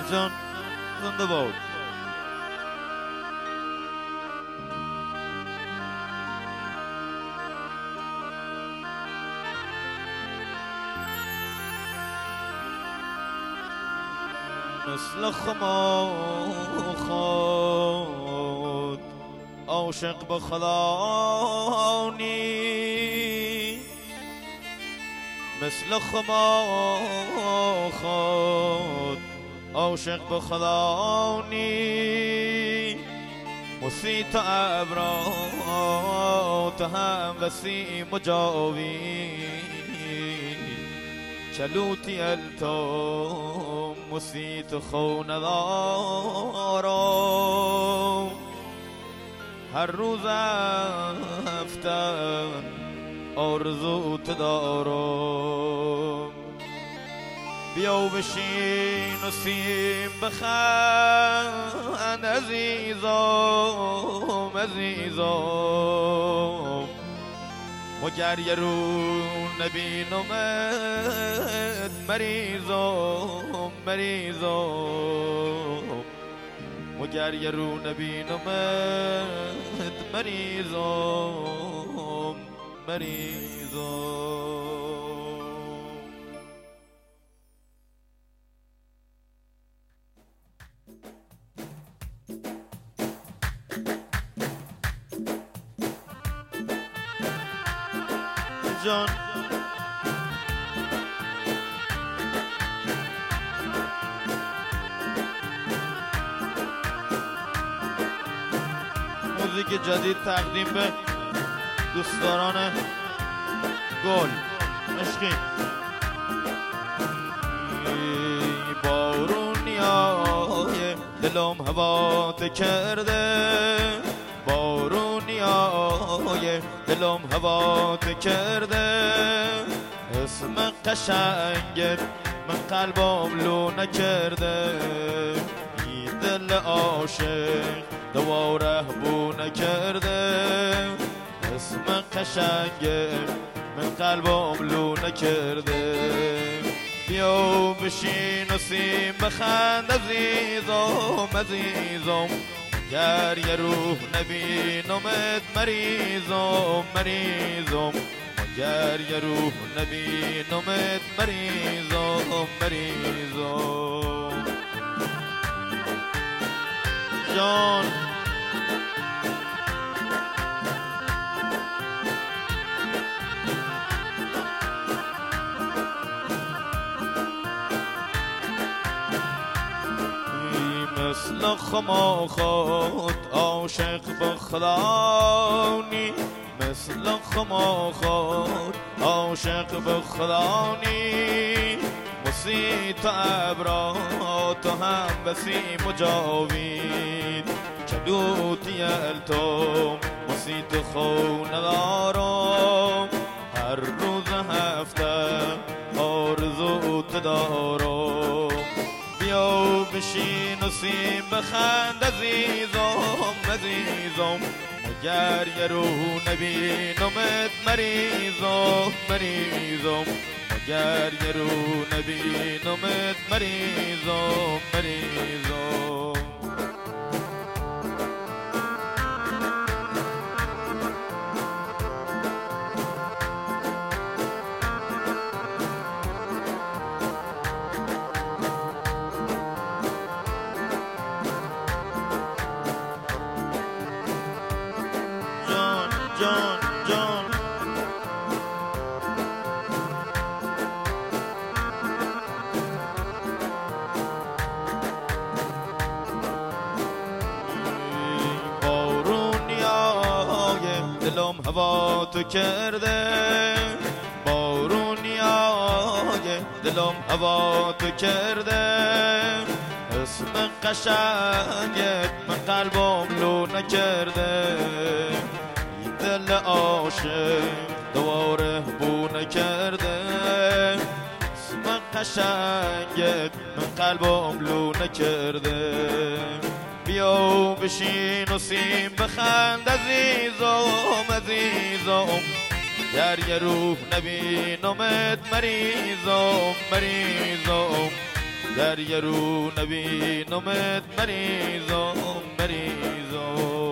جان زنده باد. مثل خود عاشق به خدا نی، مثل خود عاشق به خدا نی، مسیط ابرات هم وسیع مجاوی، چلوتی التو مسیط خون دارم، هر روز افتن آرزوت دارم، بیا و بشین و سیم بخند عزیزم عزیزم، مگر یه رو نبینمت مریضم مریضم، مگر یه رو نبینمت مریضم مریضم. جان موزیک جدید تقدیم به دوستداران گل عشقی. بارونیای دلم هوات کرده، بارونیای دلم هوات کرده، اسم قشنگت من قلبم لو نکرده، ای دل عاشق دواره بو نکرده، اسم قشنگت من قلبم لو نکرده، بیا بشین و سیم بخند عزیزم عزیزم، گر یه روح نبینمت مریضم مریضم، گر یه روح نبینمت مریضم مریضم. جان مثل خود عاشق به خدا نی، مثل خود عاشق به خدا نی، مسیط ابرات هم وسیع مجاوید، چلوتی التو مسیط خون دارم، هر روز هفته آرزوت دارم، بیا بشین و سیم بخند عزیزم عزیزم، مگر یه روح نبینمت مریضم مریضم، مگر یه روح نبینمت مریضم مریضم. جان جان بارونیای دلم هوا تو کرده، بارونیای دلم هوا تو کرده، اسم قشنگت من قلبم لو نکرده، دل عاشق دواره بو نکرده، اسم قشنگت من قلبم لو نکرده، بیا بشین و سیم بخند عزیزم عزیزم، گر یه روح نبینمت مریضم مریضم، در یه رو نبینمت مریضم مریضم